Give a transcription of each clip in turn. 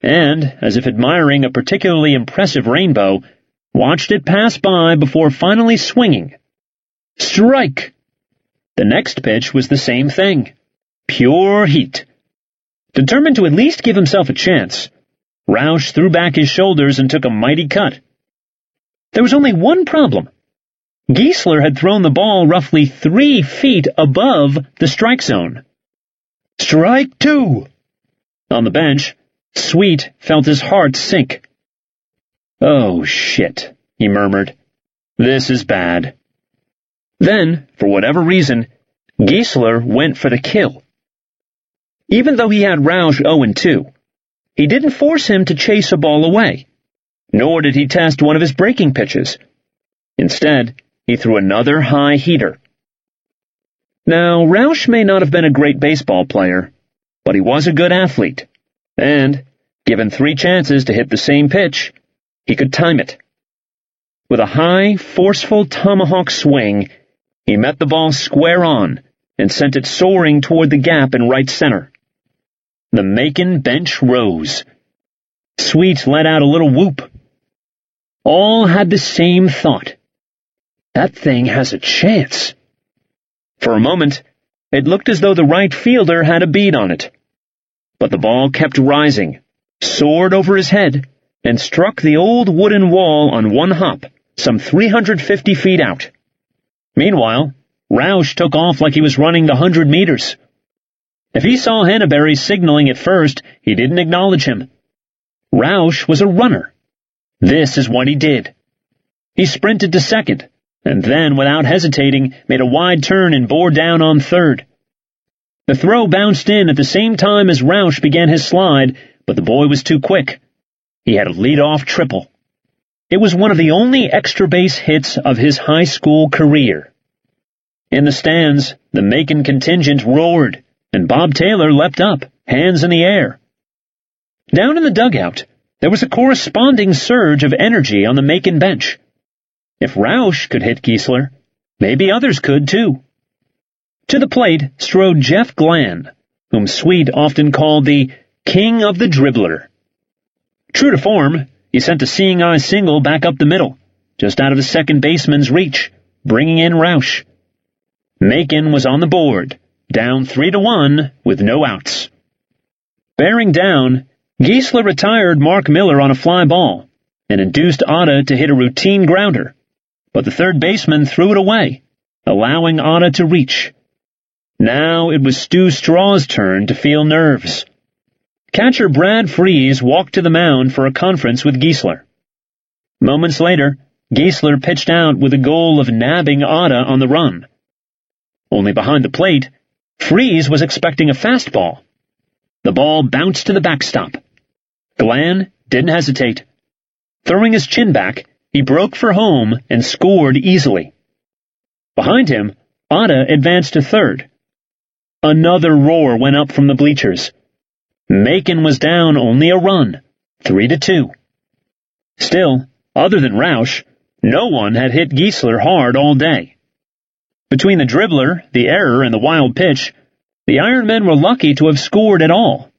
and, as if admiring a particularly impressive rainbow, watched it pass by before finally swinging. Strike! The next pitch was the same thing. Pure heat. Determined to at least give himself a chance, Roush threw back his shoulders and took a mighty cut. There was only one problem. Geisler had thrown the ball roughly 3 feet above the strike zone. Strike 2! On the bench, Sweet felt his heart sink. Oh, shit, he murmured. This is bad. Then, for whatever reason, Geisler went for the kill. Even though he had Roush 0-2, he didn't force him to chase a ball away, nor did he test one of his breaking pitches. Instead, he threw another high heater. Now, Roush may not have been a great baseball player, but he was a good athlete, and, given 3 chances to hit the same pitch, he could time it. With a high, forceful tomahawk swing, he met the ball square on and sent it soaring toward the gap in right center. The Macon bench rose. Sweet let out a little whoop. All had the same thought. That thing has a chance. For a moment, it looked as though the right fielder had a bead on it. But the ball kept rising, soared over his head, and struck the old wooden wall on one hop, some 350 feet out. Meanwhile, Roush took off like he was running the 100 meters. If he saw Hannaberry signaling at first, he didn't acknowledge him. Roush was a runner. This is what he did. He sprinted to second, and then, without hesitating, made a wide turn and bore down on third. The throw bounced in at the same time as Roush began his slide, but the boy was too quick. He had a lead-off triple. It was one of the only extra base hits of his high school career. In the stands, the Macon contingent roared, and Bob Taylor leapt up, hands in the air. Down in the dugout, there was a corresponding surge of energy on the Macon bench. If Roush could hit Geisler, maybe others could too. To the plate strode Jeff Glann, whom Sweet often called the King of the Dribbler. True to form, he sent a seeing-eye single back up the middle, just out of the second baseman's reach, bringing in Roush. Macon was on the board, down 3-1 with no outs. Bearing down, Geisler retired Mark Miller on a fly ball and induced Otta to hit a routine grounder, but the third baseman threw it away, allowing Otta to reach. Now it was Stu Straw's turn to feel nerves. Catcher Brad Freese walked to the mound for a conference with Geisler. Moments later, Geisler pitched out with a goal of nabbing Otta on the run. Only behind the plate, Freese was expecting a fastball. The ball bounced to the backstop. Glann didn't hesitate. Throwing his chin back, he broke for home and scored easily. Behind him, Otta advanced to third. Another roar went up from the bleachers. Macon was down only a run, 3-2. Still, other than Roush, no one had hit Geisler hard all day. Between the dribbler, the error, and the wild pitch, the Ironmen were lucky to have scored at all.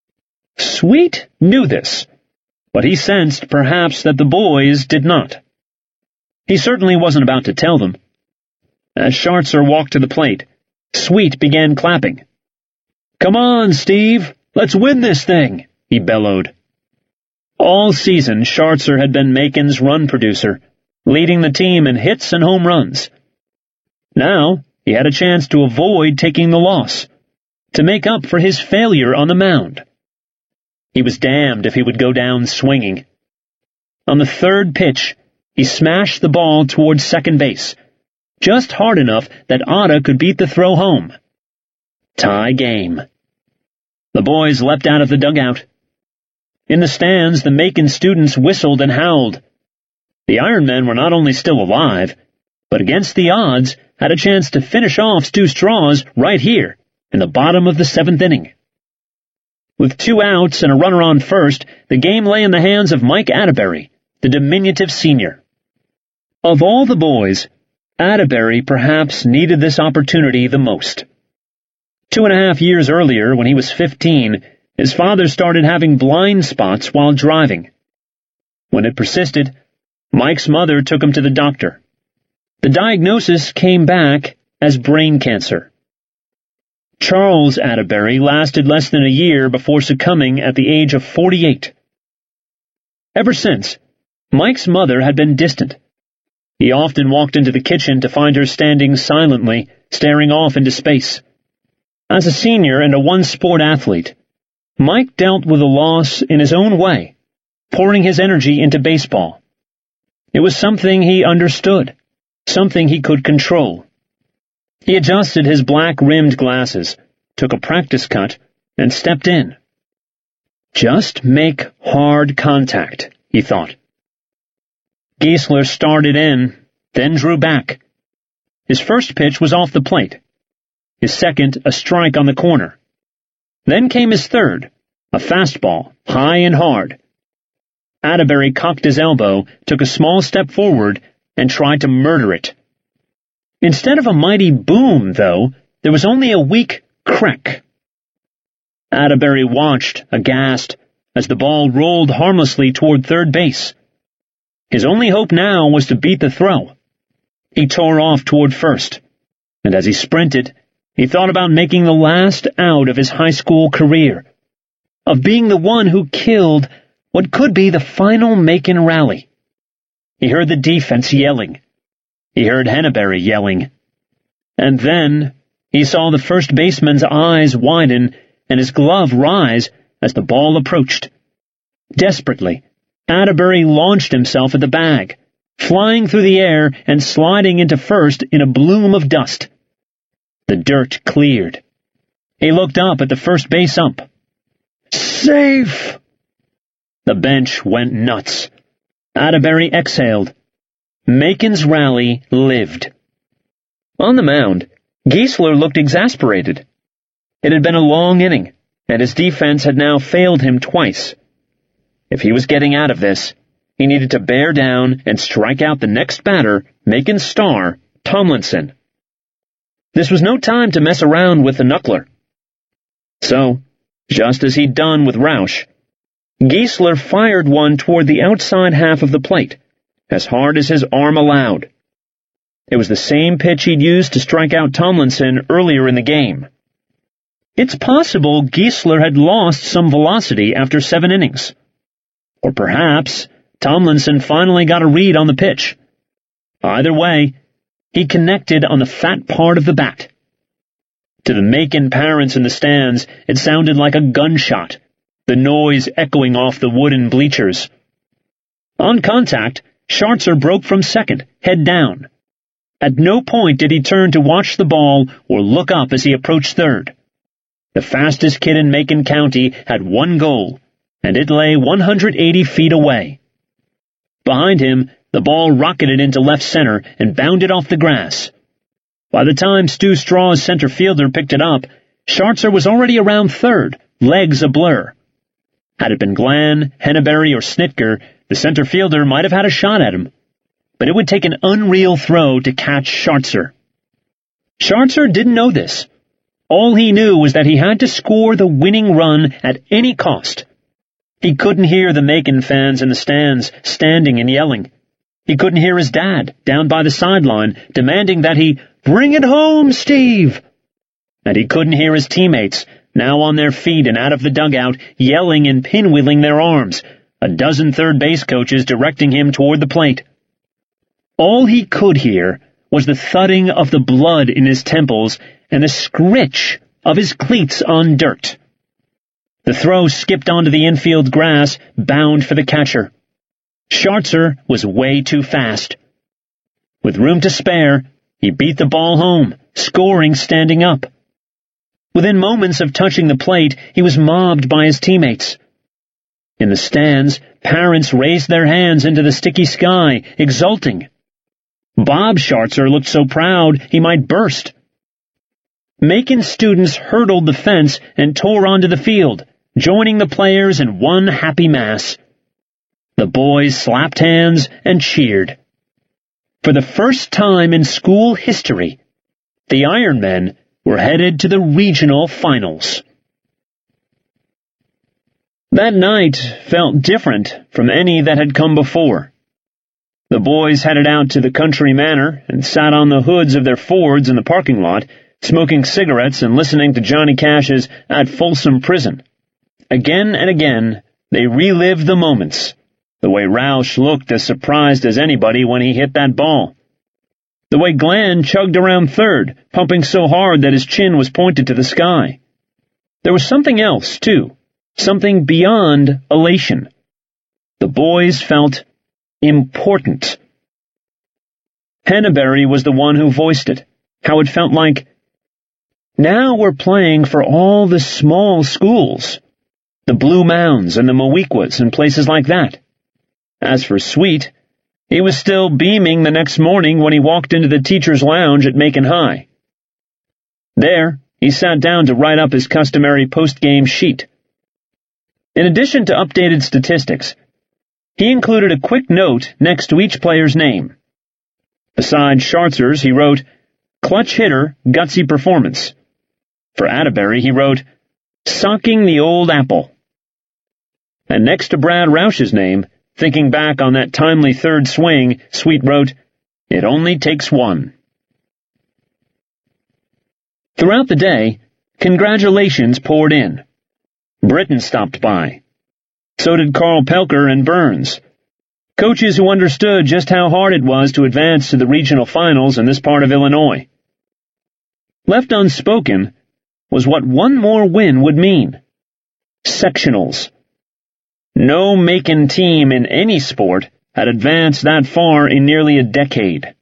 Sweet knew this, but he sensed perhaps that the boys did not. He certainly wasn't about to tell them. As Schartzer walked to the plate, Sweet began clapping. "Come on, Steve, let's win this thing," he bellowed. All season, Schartzer had been Macon's run producer, leading the team in hits and home runs. Now, he had a chance to avoid taking the loss, to make up for his failure on the mound. He was damned if he would go down swinging. On the third pitch, he smashed the ball towards second base, just hard enough that Otta could beat the throw home. Tie game. The boys leapt out of the dugout. In the stands, the Macon students whistled and howled. The Ironmen were not only still alive, but against the odds had a chance to finish off Stu Straws right here in the bottom of the 7th inning. With 2 outs and a runner on first, the game lay in the hands of Mike Atterbury, the diminutive senior. Of all the boys, Atterbury perhaps needed this opportunity the most. 2.5 years earlier, when he was 15, his father started having blind spots while driving. When it persisted, Mike's mother took him to the doctor. The diagnosis came back as brain cancer. Charles Atterbury lasted less than a year before succumbing at the age of 48. Ever since, Mike's mother had been distant. He often walked into the kitchen to find her standing silently, staring off into space. As a senior and a one-sport athlete, Mike dealt with the loss in his own way, pouring his energy into baseball. It was something he understood, something he could control. He adjusted his black-rimmed glasses, took a practice cut, and stepped in. Just make hard contact, he thought. Geisler started in, then drew back. His first pitch was off the plate. His second, a strike on the corner. Then came his third, a fastball, high and hard. Atterbury cocked his elbow, took a small step forward, and tried to murder it. Instead of a mighty boom, though, there was only a weak crack. Atterbury watched, aghast, as the ball rolled harmlessly toward third base. His only hope now was to beat the throw. He tore off toward first, and as he sprinted, he thought about making the last out of his high school career, of being the one who killed what could be the final Macon rally. He heard the defense yelling. He heard Henneberry yelling. And then he saw the first baseman's eyes widen and his glove rise as the ball approached. Desperately, Atterbury launched himself at the bag, flying through the air and sliding into first in a bloom of dust. The dirt cleared. He looked up at the first base ump. Safe! The bench went nuts. Atterbury exhaled. Macon's rally lived. On the mound, Geisler looked exasperated. It had been a long inning, and his defense had now failed him twice. If he was getting out of this, he needed to bear down and strike out the next batter, Macon's star, Tomlinson. This was no time to mess around with the knuckler. So, just as he'd done with Rausch, Geisler fired one toward the outside half of the plate, as hard as his arm allowed. It was the same pitch he'd used to strike out Tomlinson earlier in the game. It's possible Geisler had lost some velocity after 7 innings. Or perhaps Tomlinson finally got a read on the pitch. Either way, he connected on the fat part of the bat. To the Macon parents in the stands, it sounded like a gunshot, the noise echoing off the wooden bleachers. On contact, Schartzer broke from second, head down. At no point did he turn to watch the ball or look up as he approached third. The fastest kid in Macon County had one goal, and it lay 180 feet away. Behind him, the ball rocketed into left center and bounded off the grass. By the time Stu Straw's center fielder picked it up, Schartzer was already around third, legs a blur. Had it been Glenn, Henneberry, or Snitker, the center fielder might have had a shot at him, but it would take an unreal throw to catch Schartzer. Schartzer didn't know this. All he knew was that he had to score the winning run at any cost. He couldn't hear the Macon fans in the stands standing and yelling. He couldn't hear his dad down by the sideline demanding that he bring it home, Steve. And he couldn't hear his teammates, now on their feet and out of the dugout, yelling and pinwheeling their arms, a dozen third base coaches directing him toward the plate. All he could hear was the thudding of the blood in his temples and the scritch of his cleats on dirt. The throw skipped onto the infield grass, bound for the catcher. Schartzer was way too fast. With room to spare, he beat the ball home, scoring standing up. Within moments of touching the plate, he was mobbed by his teammates. In the stands, parents raised their hands into the sticky sky, exulting. Bob Schartzer looked so proud he might burst. Macon students hurdled the fence and tore onto the field, joining the players in one happy mass. The boys slapped hands and cheered. For the first time in school history, the Ironmen were headed to the regional finals. That night felt different from any that had come before. The boys headed out to the country manor and sat on the hoods of their Fords in the parking lot, smoking cigarettes and listening to Johnny Cash's At Folsom Prison. Again and again, they relived the moments, the way Roush looked as surprised as anybody when he hit that ball, the way Glenn chugged around third, pumping so hard that his chin was pointed to the sky. There was something else, too, something beyond elation. The boys felt important. Henneberry was the one who voiced it, how it felt like, now we're playing for all the small schools, the Blue Mounds and the Mowequas and places like that. As for Sweet, he was still beaming the next morning when he walked into the teacher's lounge at Macon High. There, he sat down to write up his customary post-game sheet. In addition to updated statistics, he included a quick note next to each player's name. Beside Scharzer's, he wrote, clutch hitter, gutsy performance. For Atterbury, he wrote, socking the old apple. And next to Brad Roush's name, thinking back on that timely third swing, Sweet wrote, it only takes one. Throughout the day, congratulations poured in. Britton stopped by. So did Carl Pelker and Burns, coaches who understood just how hard it was to advance to the regional finals in this part of Illinois. Left unspoken was what one more win would mean. Sectionals. No Macon team in any sport had advanced that far in nearly a decade.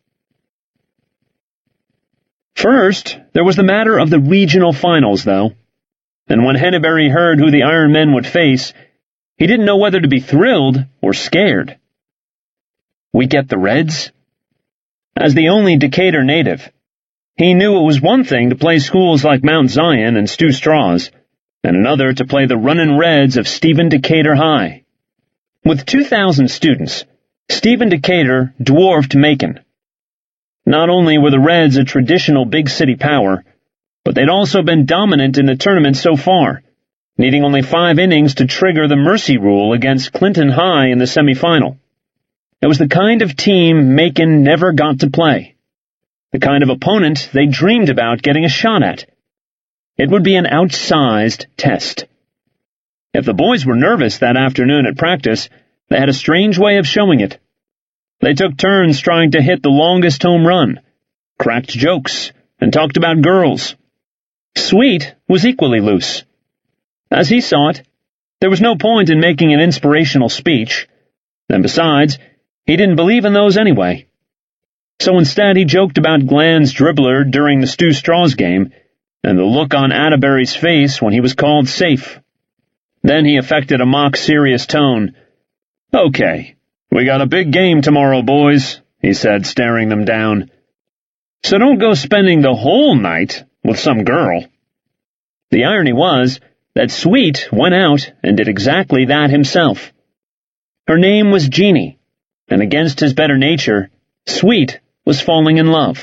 First, there was the matter of the regional finals, though. And when Henneberry heard who the Iron Men would face, he didn't know whether to be thrilled or scared. We get the Reds? As the only Decatur native, he knew it was one thing to play schools like Mount Zion and Stu Strauss, and another to play the Runnin' Reds of Stephen Decatur High. With 2,000 students, Stephen Decatur dwarfed Macon. Not only were the Reds a traditional big city power, but they'd also been dominant in the tournament so far, needing only 5 innings to trigger the mercy rule against Clinton High in the semifinal. It was the kind of team Macon never got to play, the kind of opponent they dreamed about getting a shot at. It would be an outsized test. If the boys were nervous that afternoon at practice, they had a strange way of showing it. They took turns trying to hit the longest home run, cracked jokes, and talked about girls. Sweet was equally loose. As he saw it, there was no point in making an inspirational speech, and besides, he didn't believe in those anyway. So instead he joked about Glenn's dribbler during the Stu Strauss game, and the look on Atterbury's face when he was called safe. Then he affected a mock-serious tone. Okay, we got a big game tomorrow, boys, he said, staring them down. So don't go spending the whole night with some girl. The irony was that Sweet went out and did exactly that himself. Her name was Jeannie, and against his better nature, Sweet was falling in love.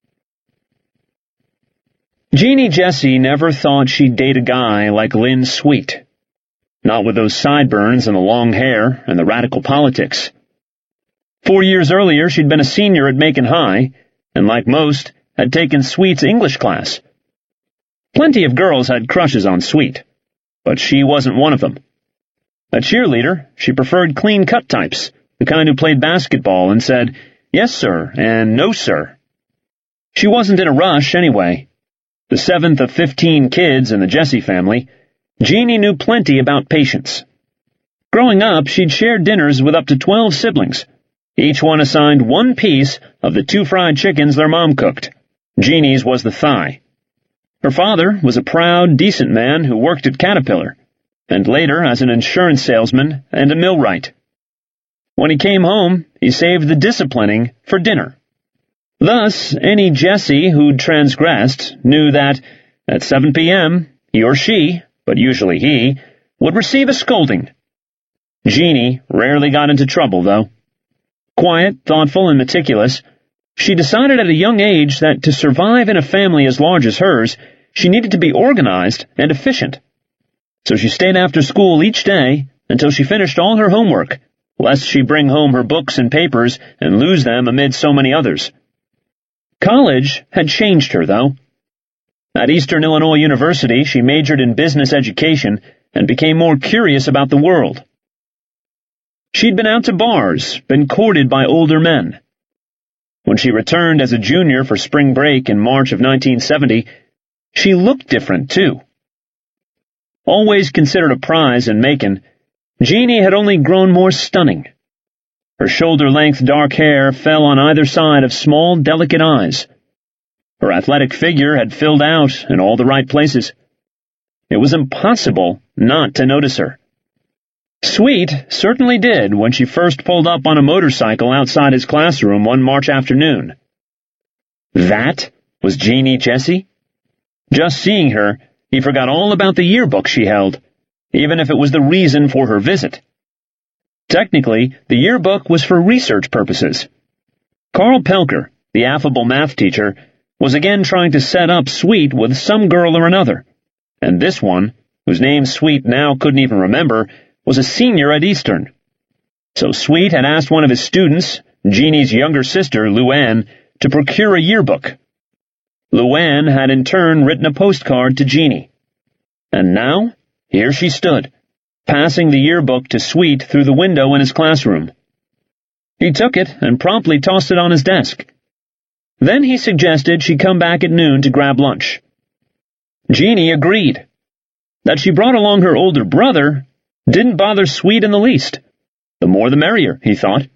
Jeannie Jessie never thought she'd date a guy like Lynn Sweet. Not with those sideburns and the long hair and the radical politics. 4 years earlier, she'd been a senior at Macon High, and like most, had taken Sweet's English class. Plenty of girls had crushes on Sweet, but she wasn't one of them. A cheerleader, she preferred clean-cut types, the kind who played basketball and said, yes, sir, and no, sir. She wasn't in a rush, anyway. The 7th of 15 kids in the Jessie family, Jeannie knew plenty about patience. Growing up, she'd shared dinners with up to 12 siblings, each one assigned one piece of the 2 fried chickens their mom cooked. Jeannie's was the thigh. Her father was a proud, decent man who worked at Caterpillar, and later as an insurance salesman and a millwright. When he came home, he saved the disciplining for dinner. Thus, any Jessie who'd transgressed knew that, at 7 p.m., he or she, but usually he, would receive a scolding. Jeannie rarely got into trouble, though. Quiet, thoughtful, and meticulous, she decided at a young age that to survive in a family as large as hers, she needed to be organized and efficient. so she stayed after school each day until she finished all her homework, lest she bring home her books and papers and lose them amid so many others. College had changed her, though. At Eastern Illinois University, she majored in business education and became more curious about the world. She'd been out to bars, been courted by older men. When she returned as a junior for spring break in March of 1970, she looked different, too. Always considered a prize in Macon, Jeannie had only grown more stunning. Her shoulder-length dark hair fell on either side of small, delicate eyes. Her athletic figure had filled out in all the right places. It was impossible not to notice her. Sweet certainly did when she first pulled up on a motorcycle outside his classroom one March afternoon. That was Jeannie Jessie? Just seeing her, he forgot all about the yearbook she held, even if it was the reason for her visit. Technically, the yearbook was for research purposes. Carl Pelker, the affable math teacher, was again trying to set up Sweet with some girl or another, and this one, whose name Sweet now couldn't even remember, was a senior at Eastern. So Sweet had asked one of his students, Jeannie's younger sister, Luann, to procure a yearbook. Luann had in turn written a postcard to Jeannie. And now, here she stood, passing the yearbook to Sweet through the window in his classroom. He took it and promptly tossed it on his desk. Then he suggested she come back at noon to grab lunch. Jeannie agreed. That she brought along her older brother didn't bother Sweet in the least. The more the merrier, he thought.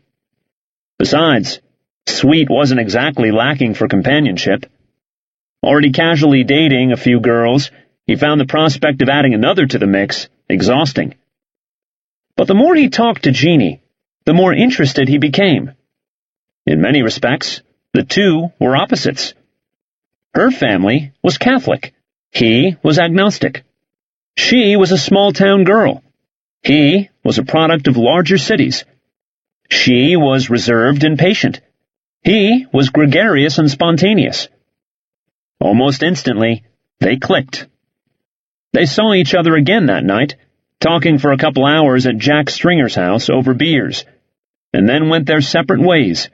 Besides, Sweet wasn't exactly lacking for companionship. Already casually dating a few girls, he found the prospect of adding another to the mix exhausting. But the more he talked to Jeannie, the more interested he became. In many respects, the two were opposites. Her family was Catholic. He was agnostic. She was a small-town girl. He was a product of larger cities. She was reserved and patient. He was gregarious and spontaneous. Almost instantly, they clicked. They saw each other again that night, talking for a couple hours at Jack Stringer's house over beers, and then went their separate ways.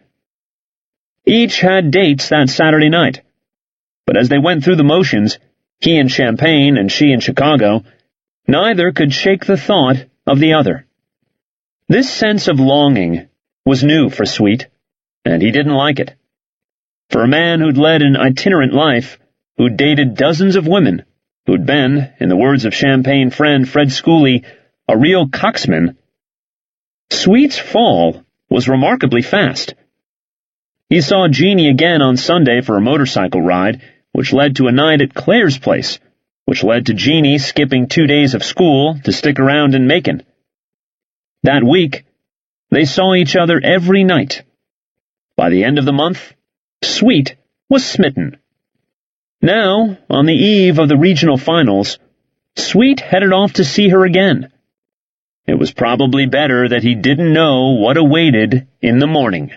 Each had dates that Saturday night, but as they went through the motions, he in Champaign and she in Chicago, neither could shake the thought of the other. This sense of longing was new for Sweet, and he didn't like it. For a man who'd led an itinerant life, who'd dated dozens of women, who'd been, in the words of Champaign friend Fred Schooley, a real coxman, Sweet's fall was remarkably fast. He saw Jeannie again on Sunday for a motorcycle ride, which led to a night at Claire's place, which led to Jeannie skipping 2 days of school to stick around in Macon. That week, they saw each other every night. By the end of the month, Sweet was smitten. Now, on the eve of the regional finals, Sweet headed off to see her again. It was probably better that he didn't know what awaited in the morning.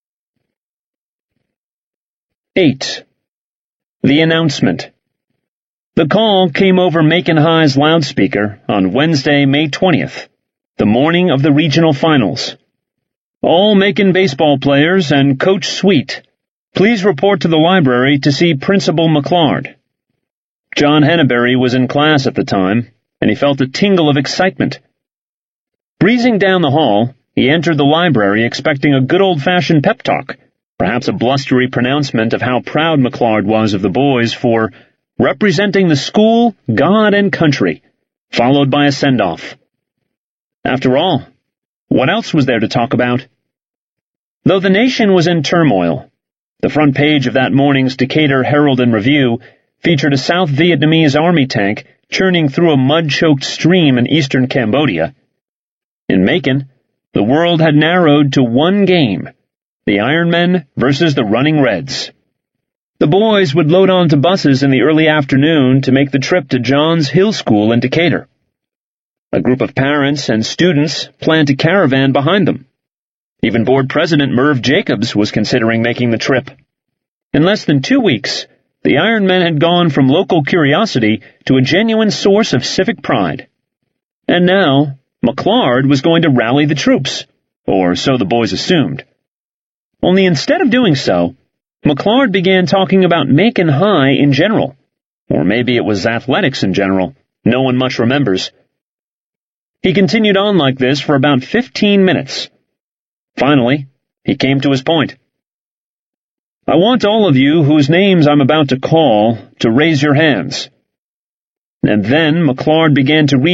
8. The announcement. The call came over Macon High's loudspeaker on Wednesday, May 20th, the morning of the regional finals. All Macon baseball players and Coach Sweet, please report to the library to see Principal McClard. John Henneberry was in class at the time, and he felt a tingle of excitement. Breezing down the hall, he entered the library expecting a good old-fashioned pep talk, perhaps a blustery pronouncement of how proud McClard was of the boys for representing the school, God, and country, followed by a send-off. After all, what else was there to talk about? Though the nation was in turmoil, the front page of that morning's Decatur Herald and Review featured a South Vietnamese army tank churning through a mud-choked stream in eastern Cambodia. In Macon, the world had narrowed to one game, the Ironmen versus the Running Reds. The boys would load onto buses in the early afternoon to make the trip to Johns Hill School in Decatur. A group of parents and students planned a caravan behind them. Even board president Merv Jacobs was considering making the trip. In less than 2 weeks, the Ironmen had gone from local curiosity to a genuine source of civic pride. And now, McClard was going to rally the troops, or so the boys assumed. Only instead of doing so, McClard began talking about Macon High in general. Or maybe it was athletics in general. No one much remembers. He continued on like this for about 15 minutes. Finally, he came to his point. I want all of you whose names I'm about to call to raise your hands. And then McClard began to read